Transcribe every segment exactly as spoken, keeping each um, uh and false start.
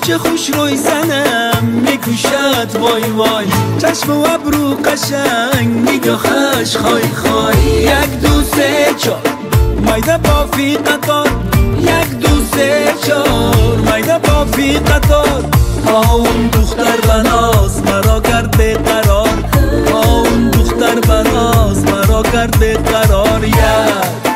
چه خوش روی زنم میکوشد وای وای، چشم و ابرو قشنگ نگاهش خای خای. یک دو سه چار مایده با فی قطار، یک دو سه چار مایده با فی قطار. اون دختر بناز مرا کرده قرار، اون دختر بناز مرا کرده قرار. یک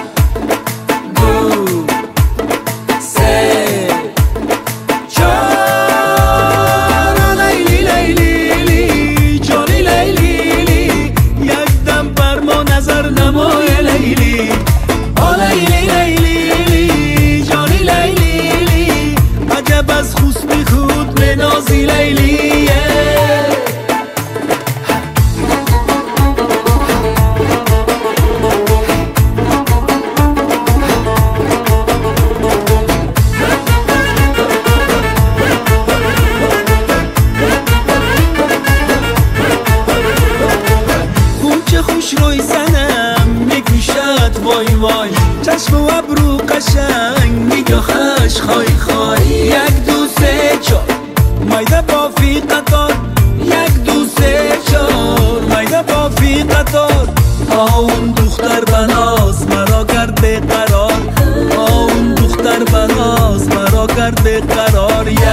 روی زنم میکوشد وای وای، چشم و ابرو قشنگ نگاهش خای خای. یک دو سه چار مایده با فی قطار، یک دو سه چار مایده با فی قطار. اون دختر بناز مرا کرده قرار، اون دختر بناز مرا کرده قرار. یک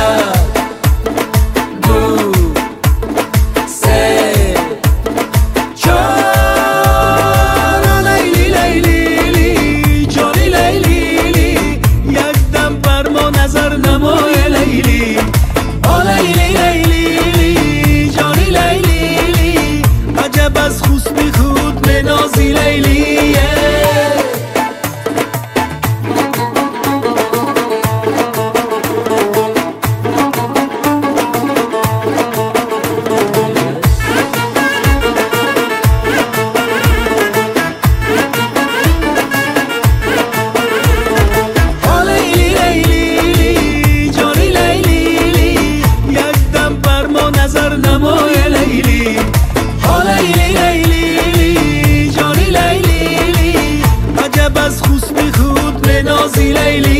دو بس خوست بی خود منازی لیلیه. بس خوست بی خود منازی لیلی.